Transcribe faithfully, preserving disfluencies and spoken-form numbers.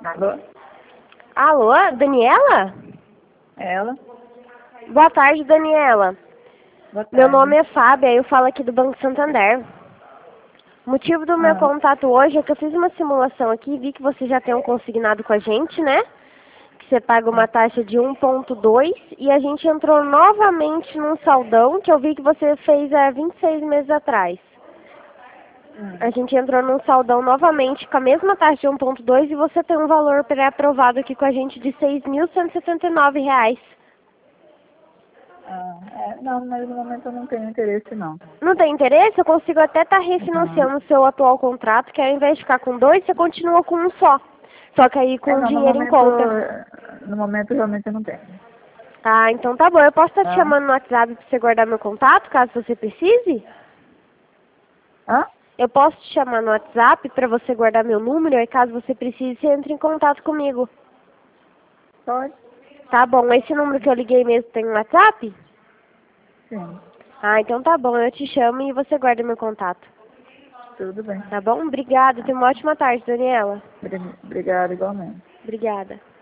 Alô? Alô, Daniela? Ela? Boa tarde, Daniela. Boa tarde. Meu nome é Fábia, eu falo aqui do Banco Santander. O motivo do meu Ah, contato hoje é que eu fiz uma simulação aqui e vi que você já tem um consignado com a gente, né? Que você paga uma taxa de um ponto dois e a gente entrou novamente num saldão que eu vi que você fez há vinte e seis meses atrás. hum. A gente entrou num saldão novamente com a mesma taxa de um ponto dois e você tem um valor pré-aprovado aqui com a gente de seis mil cento e setenta e nove reais. Ah, é, não, mas no momento eu não tenho interesse, não. Não tem interesse? Eu consigo até estar refinanciando o seu atual contrato, que ao invés de ficar com dois, você continua com um só. Só que aí É, com o não, no dinheiro em momento, conta. no momento realmente eu não tenho. Ah, então tá bom. Eu posso estar te Tá? chamando no WhatsApp pra você guardar meu contato, caso você precise? Hã? Eu posso te chamar no WhatsApp pra você guardar meu número e caso você precise, você entre em contato comigo. Pode? Tá bom. Esse número que eu liguei mesmo tem um WhatsApp? Sim. Ah, então tá bom. Eu te chamo e você guarda meu contato. Tudo bem. Tá bom? Obrigada. Tenha uma ótima tarde, Daniela. Obrigada igualmente. Obrigada.